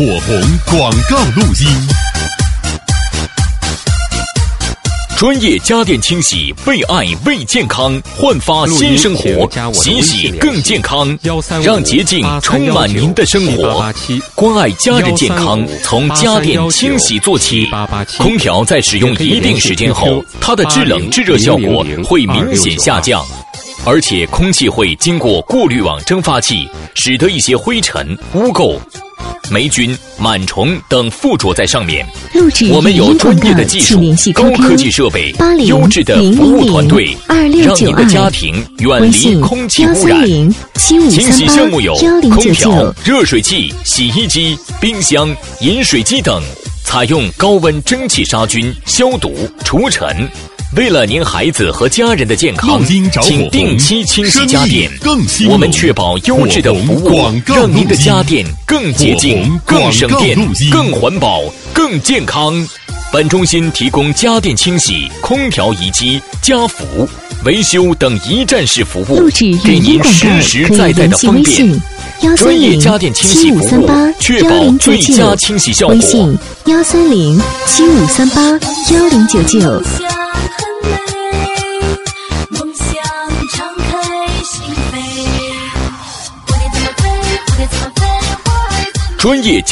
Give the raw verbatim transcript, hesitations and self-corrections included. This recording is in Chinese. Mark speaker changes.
Speaker 1: 火红广告录音。
Speaker 2: 专业家电清洗，为爱为健康，焕发新生活，洗洗更健康，让洁净充满您的生活。关爱家人健康，从家电清洗做起。空调在使用一定时间后，它的制冷制热效果会明显下降，而且空气会经过过滤网蒸发器，使得一些灰尘、污垢、霉菌、螨虫等附着在上面。我们有专业的技术、高科技设备、优质的服务团队，让您的家庭远离空气污染。清洗项目有空调、热水器、洗衣机、冰箱、饮水机等，采用高温蒸汽杀菌、消毒、除尘。为了您孩子和家人的健康，请定期清洗家电。我们确保优质的服务，让您的家电更洁净、更省电、更环保、更健康。本中心提供家电清洗、空调移机、家扶、维修等一站式服务，给您实实在在的方便。专业家电清洗服务，确保最佳清洗效果。
Speaker 3: 微信幺三零七五三八幺零九九。
Speaker 2: 专业